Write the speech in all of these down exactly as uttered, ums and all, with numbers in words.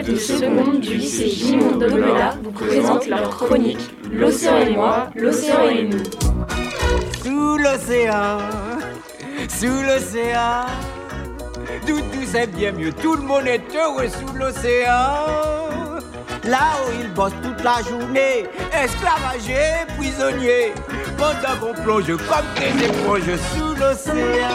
de seconde du lycée Gimond d'Aubenas vous présentent leur chronique L'océan et moi, l'océan et nous. Sous l'océan, sous l'océan, tout, tout c'est bien mieux, tout le monde est heureux sous l'océan. Là où ils bossent toute la journée, esclavagés, prisonniers, pendant qu'on plonge comme des éponges sous l'océan.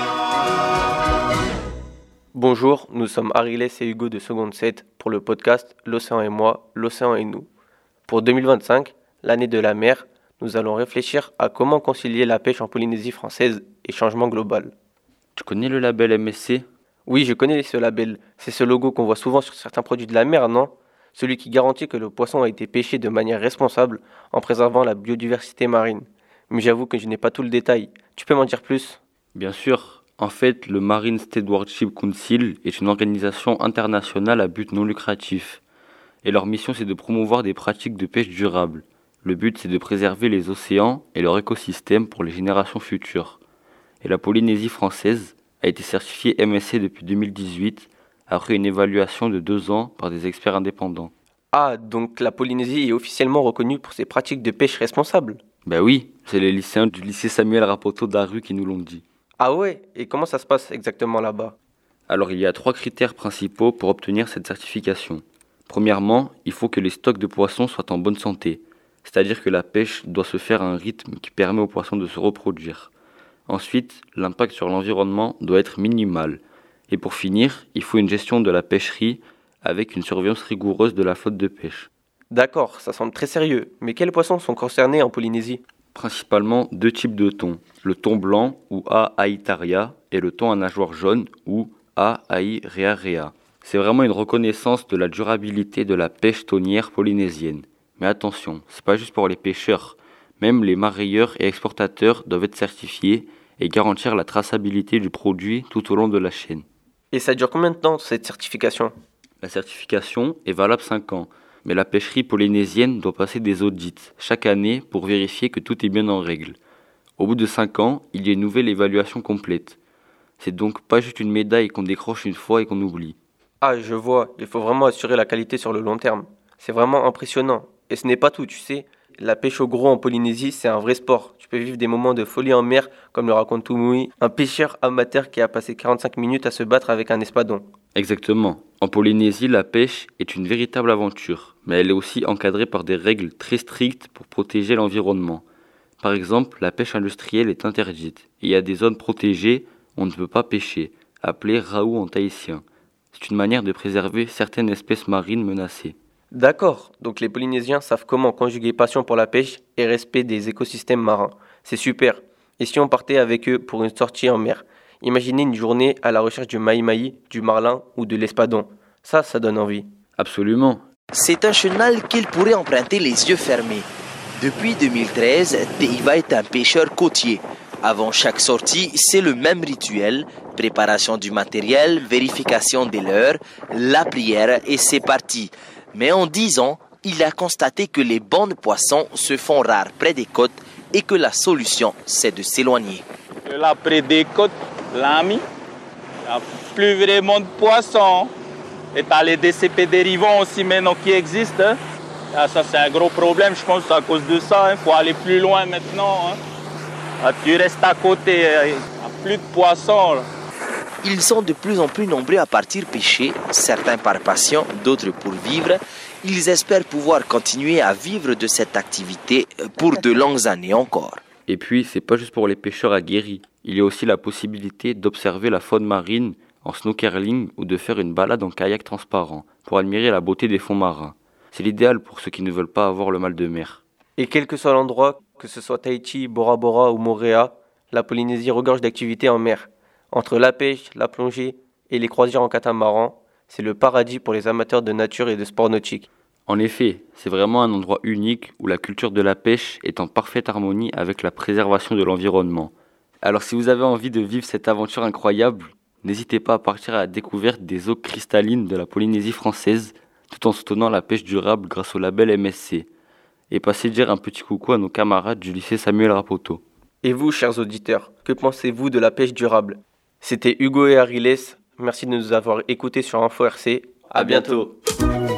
Bonjour, nous sommes Ariles et Hugo de Seconde sept pour le podcast L'océan et moi, l'océan et nous. Pour deux mille vingt-cinq, l'année de la mer, nous allons réfléchir à comment concilier la pêche en Polynésie française et changement global. Tu connais le label M S C ? Oui, je connais ce label. C'est ce logo qu'on voit souvent sur certains produits de la mer, non ? Celui qui garantit que le poisson a été pêché de manière responsable en préservant la biodiversité marine. Mais j'avoue que je n'ai pas tout le détail. Tu peux m'en dire plus ? Bien sûr. En fait, le Marine Stewardship Council est une organisation internationale à but non lucratif. Et leur mission, c'est de promouvoir des pratiques de pêche durables. Le but, c'est de préserver les océans et leur écosystème pour les générations futures. Et la Polynésie française a été certifiée M S C depuis deux mille dix-huit, après une évaluation de deux ans par des experts indépendants. Ah, donc la Polynésie est officiellement reconnue pour ses pratiques de pêche responsables ? Ben oui, c'est les lycéens du lycée Samuel Rapoto d'Aru qui nous l'ont dit. Ah ouais, et comment ça se passe exactement là-bas ? Alors il y a trois critères principaux pour obtenir cette certification. Premièrement, il faut que les stocks de poissons soient en bonne santé, c'est-à-dire que la pêche doit se faire à un rythme qui permet aux poissons de se reproduire. Ensuite, l'impact sur l'environnement doit être minimal. Et pour finir, il faut une gestion de la pêcherie avec une surveillance rigoureuse de la flotte de pêche. D'accord, ça semble très sérieux, mais quels poissons sont concernés en Polynésie ? Principalement deux types de thons, le thon blanc ou A. aitaria et le thon à nageoire jaune ou A. airearea. C'est vraiment une reconnaissance de la durabilité de la pêche thonière polynésienne. Mais attention, c'est pas juste pour les pêcheurs, même les marailleurs et exportateurs doivent être certifiés et garantir la traçabilité du produit tout au long de la chaîne. Et ça dure combien de temps cette certification ? La certification est valable cinq ans. Mais la pêcherie polynésienne doit passer des audits chaque année pour vérifier que tout est bien en règle. Au bout de cinq ans, il y a une nouvelle évaluation complète. C'est donc pas juste une médaille qu'on décroche une fois et qu'on oublie. Ah, je vois, il faut vraiment assurer la qualité sur le long terme. C'est vraiment impressionnant. Et ce n'est pas tout, tu sais. La pêche au gros en Polynésie, c'est un vrai sport. Tu peux vivre des moments de folie en mer, comme le raconte Tumui, un pêcheur amateur qui a passé quarante-cinq minutes à se battre avec un espadon. Exactement. En Polynésie, la pêche est une véritable aventure, mais elle est aussi encadrée par des règles très strictes pour protéger l'environnement. Par exemple, la pêche industrielle est interdite, et il y a des zones protégées où on ne peut pas pêcher, appelées raou en tahitien. C'est une manière de préserver certaines espèces marines menacées. D'accord, donc les Polynésiens savent comment conjuguer passion pour la pêche et respect des écosystèmes marins. C'est super. Et si on partait avec eux pour une sortie en mer ? Imaginez une journée à la recherche du mahi-mahi, du marlin ou de l'espadon. Ça, ça donne envie. Absolument. C'est un chenal qu'il pourrait emprunter les yeux fermés. Depuis deux mille treize, Teiva est un pêcheur côtier. Avant chaque sortie, c'est le même rituel. Préparation du matériel, vérification des leurres, la prière et c'est parti. Mais en dix ans, il a constaté que les bancs de poissons se font rares près des côtes et que la solution, c'est de s'éloigner. Là, près des côtes, l'ami, il n'y a plus vraiment de poissons. Et tu as les D C P dérivants aussi maintenant qui existent. Ah, ça, c'est un gros problème, je pense, à cause de ça. Il faut aller plus loin maintenant. Hein. Ah, tu restes à côté, il n'y a plus de poissons. Là. Ils sont de plus en plus nombreux à partir pêcher, certains par passion, d'autres pour vivre. Ils espèrent pouvoir continuer à vivre de cette activité pour de longues années encore. Et puis, c'est pas juste pour les pêcheurs aguerris. Il y a aussi la possibilité d'observer la faune marine en snorkeling ou de faire une balade en kayak transparent pour admirer la beauté des fonds marins. C'est l'idéal pour ceux qui ne veulent pas avoir le mal de mer. Et quel que soit l'endroit, que ce soit Tahiti, Bora Bora ou Moorea, la Polynésie regorge d'activités en mer. Entre la pêche, la plongée et les croisières en catamaran, c'est le paradis pour les amateurs de nature et de sport nautique. En effet, c'est vraiment un endroit unique où la culture de la pêche est en parfaite harmonie avec la préservation de l'environnement. Alors si vous avez envie de vivre cette aventure incroyable, n'hésitez pas à partir à la découverte des eaux cristallines de la Polynésie française, tout en soutenant la pêche durable grâce au label M S C. Et passez dire un petit coucou à nos camarades du lycée Samuel Rapoto. Et vous, chers auditeurs, que pensez-vous de la pêche durable ? C'était Hugo et Ariles. Merci de nous avoir écoutés sur Info R C. À bientôt.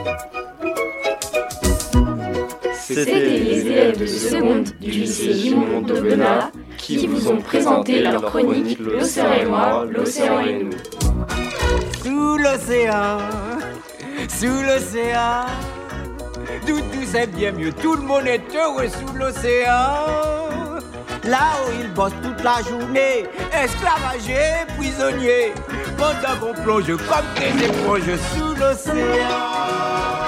C'était les élèves de seconde du lycée Gimond d'Aubenas qui vous ont présenté leur chronique L'océan et moi, l'océan et nous. Sous l'océan, sous l'océan, d'où tout c'est bien mieux, tout le monde est heureux sous l'océan. Là où ils bossent toute la journée, esclavagés, prisonniers, pendant qu'on plonge comme des éponges sous l'océan.